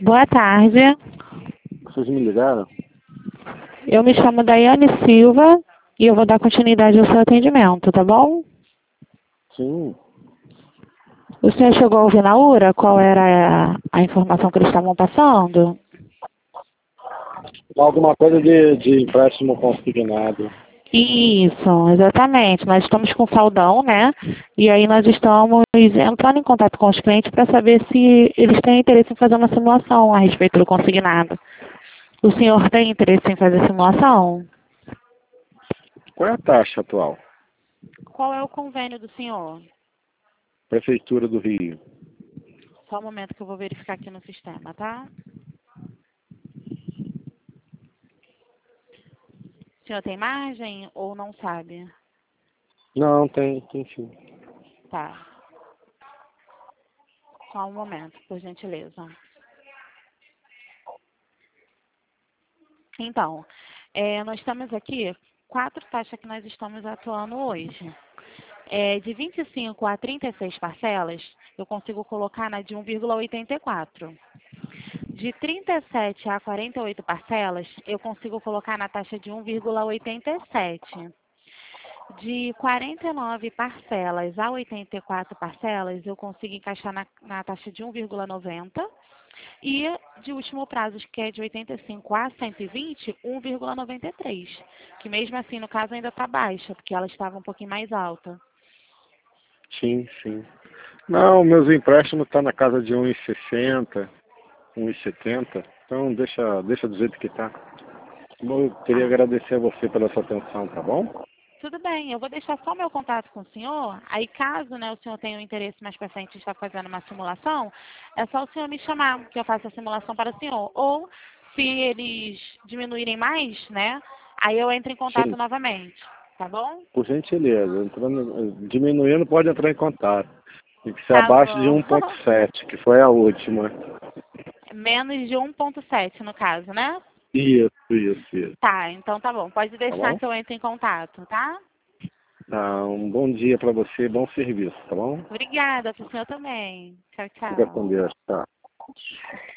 Boa tarde. Vocês me ligaram? Eu me chamo Daiane Silva e eu vou dar continuidade ao seu atendimento, tá bom? Sim. O senhor chegou a ouvir na URA qual era a informação que eles estavam passando? Alguma coisa de empréstimo consignado. Isso, exatamente. Nós estamos com saldão, né? E aí nós estamos entrando em contato com os clientes para saber se eles têm interesse em fazer uma simulação a respeito do consignado. O senhor tem interesse em fazer simulação? Qual é a taxa atual? Qual é o convênio do senhor? Prefeitura do Rio. Só um momento que eu vou verificar aqui no sistema, tá? O senhor tem margem ou não sabe? Não, tem sim. Tá. Só um momento, por gentileza. Então, nós temos aqui 4 taxas que nós estamos atuando hoje. De 25 a 36 parcelas, eu consigo colocar na de 1,84. De 37 a 48 parcelas, eu consigo colocar na taxa de 1,87. De 49 parcelas a 84 parcelas, eu consigo encaixar na taxa de 1,90. E de último prazo, que é de 85 a 120, 1,93. Que mesmo assim, no caso, ainda está baixa, porque ela estava um pouquinho mais alta. Sim. Não, meus empréstimos estão na casa de 1,60, 1,70. Então deixa do jeito que está. Eu queria agradecer a você pela sua atenção, tá bom? Tudo bem, eu vou deixar só meu contato com o senhor. Aí, caso, né, o senhor tenha um interesse mais para frente de estar fazendo uma simulação, é só o senhor me chamar, que eu faço a simulação para o senhor. Ou, se eles diminuírem mais, né, aí eu entro em contato Sim, novamente, tá bom? por gentileza. Diminuindo, pode entrar em contato. Tem que ser Tá abaixo de bom. 1,7, que foi a última. Menos de 1,7 no caso, né? Isso. Tá, então tá bom. Pode Tá deixar bom? que eu entre em contato, tá? Tá, um bom dia para você, bom serviço, tá bom? Obrigada, pro senhor também. Tchau, Fica com tchau. Deus, tá?